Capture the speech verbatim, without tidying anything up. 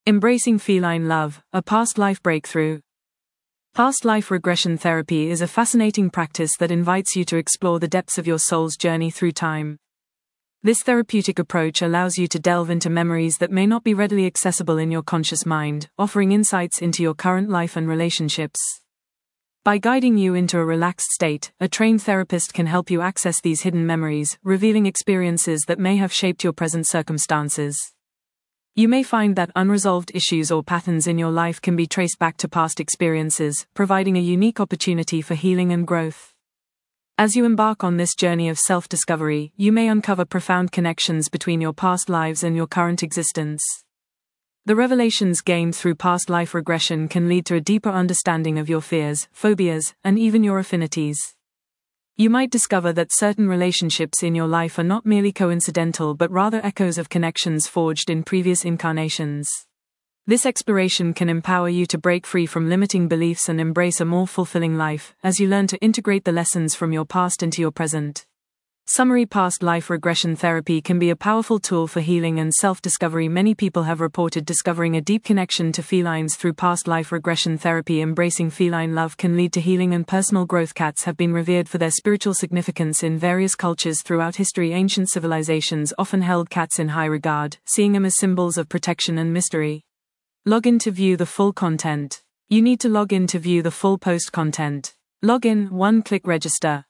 Embracing feline love, a past life breakthrough. Past life regression therapy is a fascinating practice that invites you to explore the depths of your soul's journey through time. This therapeutic approach allows you to delve into memories that may not be readily accessible in your conscious mind, offering insights into your current life and relationships. By guiding you into a relaxed state, a trained therapist can help you access these hidden memories, revealing experiences that may have shaped your present circumstances. You may find that unresolved issues or patterns in your life can be traced back to past experiences, providing a unique opportunity for healing and growth. As you embark on this journey of self-discovery, you may uncover profound connections between your past lives and your current existence. The revelations gained through past life regression can lead to a deeper understanding of your fears, phobias, and even your affinities. You might discover that certain relationships in your life are not merely coincidental but rather echoes of connections forged in previous incarnations. This exploration can empower you to break free from limiting beliefs and embrace a more fulfilling life, as you learn to integrate the lessons from your past into your present. Summary: past life regression therapy can be a powerful tool for healing and self-discovery. Many people have reported discovering a deep connection to felines through past life regression therapy. Embracing feline love can lead to healing and personal growth. Cats have been revered for their spiritual significance in various cultures throughout history. Ancient civilizations often held cats in high regard, seeing them as symbols of protection and mystery. Log in to view the full content. You need to log in to view the full post content. Log in, one-click register.